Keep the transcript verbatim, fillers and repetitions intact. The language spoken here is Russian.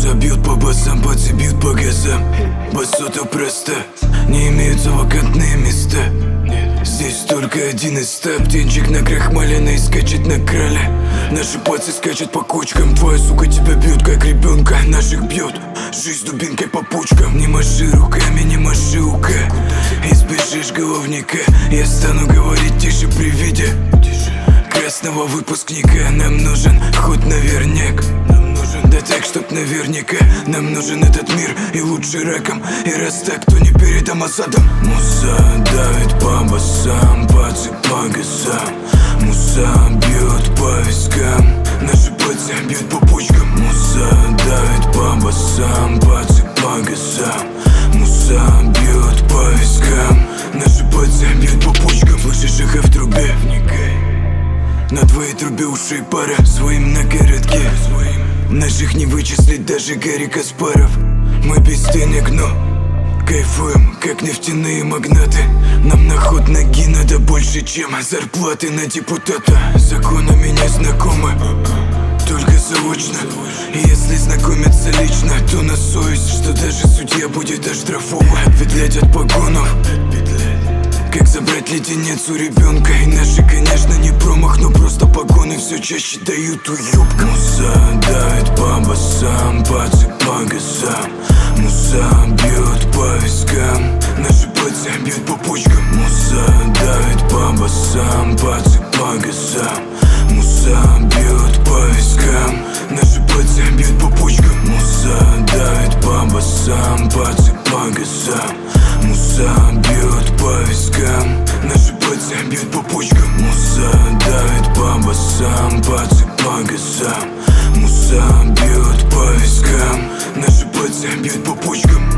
Муза бьют по басам, пацы бьют по газам. Басота проста, не имеются вакантные места. Здесь только один из ста. Птенчик накрахмаленный скачет на крале. Наши пацы скачут по кочкам. Твоя сука тебя бьют, как ребенка. Наших бьет жизнь дубинкой по почкам. Не маши руками, не маши ука. Избежишь головника. Я стану говорить тише при виде красного выпускника. Нам нужен ход наверняк. Да так, чтоб наверняка. Нам нужен этот мир и лучше раком. И раз так, то не передам осадом. Муза давит по басам, пацы по газам. Муза бьет по вискам, наши пацы бьют по почкам. Муза давит по басам, пацы по газам. Муза бьет по вискам, наши пацы бьют по почкам. Слышишь эхо в трубе? Вникай. На твоей трубе ушей пара, своим на городке. Наших не вычислить даже Гарри Каспаров. Мы без денег, но кайфуем, как нефтяные магнаты. Нам на ход ноги надо больше, чем зарплаты на депутата. Законами не знакомы, только заочно. И если знакомиться лично, то на совесть, что даже судья будет оштрафован. Отпетлять от погонов, как забрать леденец у ребенка. И наши, конечно, не промах, но просто погоны все чаще дают уёбка. Муза давит по басам, пацы по газам. Муза бьет по вискам, наши пацы бьют по почкам. Муза давит по басам, пацы по газам. Муза бьет по вискам, наши пацы бьют по почкам. Муза давит по басам, пацы по газам. Муза бьет по вискам, наши пацы бьют по почкам. Муза давит по басам, пацы по газам. Муза бьет по вискам, наши пацы бьют по почкам.